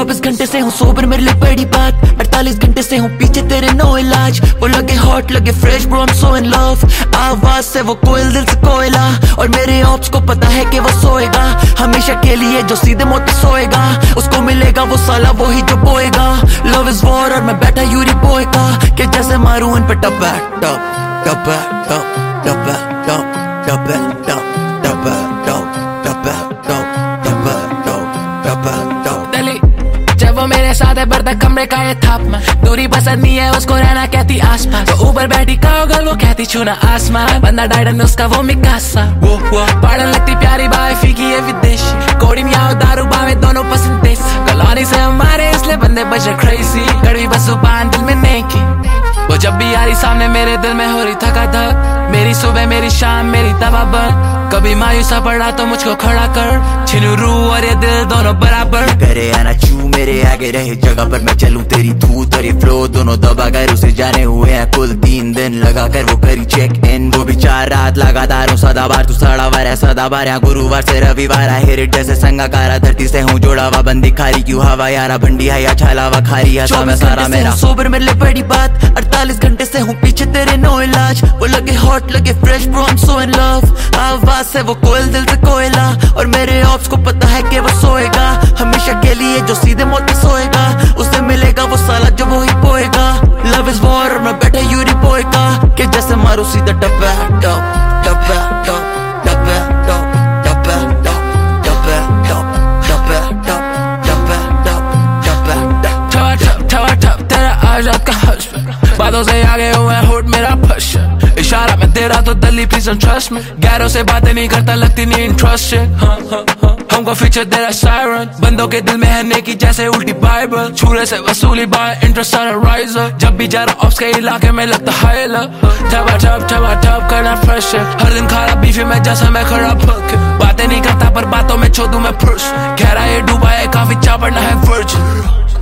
24 घंटे से हूँ सोबर, मेरे लिए बड़ी बात। 48 घंटे से हूँ पीछे तेरे, नो इलाज। वो लगे हॉट लगे fresh, bro I am so in love. आवाज से वो कोयल, दिल से कोयला। और मेरे ऑप्स को पता है कि वो सोएगा हमेशा के लिए, जो सीधे मोटे सोएगा उसको मिलेगा वो साला वही जो बोएगा। लव इज वॉर और मैं बैठा यूरी बॉय का, कि जैसे मारूं इन पे टपा टप टपा टप टपा टप टपा टप टपा टप टपा टप टपा टप टपा टप। दिल्ली जब वो मेरे साथ है बढ़ता कमरे का ये तापमान, दूरी पसंद नहीं है उसको, रहना कहती आसपास। तो ऊपर बैठी कागल वो कहती छूना आसमान, बंदा डायडन उसका वो मिकासा। वो पढ़ने लगती प्यारी बाई फीकी ये विदेशी, कोड़ी में आओ दारू बावे दोनों पसंद देसी। कॉलोनी से हमारे इसलिए बंदे बचे क्रेजी, कड़वी बस जुबान दिल में नहीं की। वो जब भी आ रही सामने मेरे दिल में हो रही थका थक, मेरी सुबह मेरी शाम मेरी दवा बन। कभी मायूसा पड़ा तो मुझको खड़ा कर, छिनू रूह और ये दिल दोनों बराबर। करे या ना चू मेरे आगे रहे जगह पर मैं चलूं, तेरी धूत और ये फ्लो दोनों दबा कर। उसे जाने हुए हैं कुल 3 दिन लगा कर, वो करी चेक इन वो भी 4 रात लगातार हूँ सदाबार। तू सड़ावार है सदाबार, यहाँ गुरुवार से रविवार है हिट जैसे संगाकारा। धरती से हूँ जोड़ा हुआ बंदी खारी, क्यों हवा यारा भंडी है या छालावा खारी है सारा मेरा सोबर, मेरे लिए बड़ी बात। 48 घंटे से हूँ पीछे तेरे, नो इलाज। वो लगे हॉट लगे fresh, bro I am so in love. आवाज से वो कोयल, दिल से कोयला। और मेरे ऑप्स को पता है कि वो सोएगा हमेशा के लिए, जो सीधे मोटे सोएगा उसे मिलेगा वो साला जो वो ही पोएगा। लव इज वॉर और मैं बैठा यूरी बॉय का, कि जैसे मारू सीधा टपा टप टपा टप टपा टप टपा टप टपा टप टपा टप टपा टप टप तेरा आजाद का हस्बैंड, बातों से आगे हुए हुड मेरा फशन। इशारा मैं तेरा तो Delhi please don't trust me, गैरों से बातें नहीं करता लगती नहीं इंटरेस्टेड। हमको फीचर तेरा सायरन, बंदों के दिल में है नेकी जैसे उल्टी बाइबल। छूरे से वसूली बाय इंटरेस्ट राइजर, जब भी जा रहा ऑप्स के इलाके में लगता है टपा टप करना फ्रेश है। हर दिन खा रहा बीफी में जैसा मैं खड़ा भूखे, बातें नहीं करता पर बातों में छोड़ू मैं पुरुष। कह रहा है डूबा है काफी चापड़ना है वर्जिन।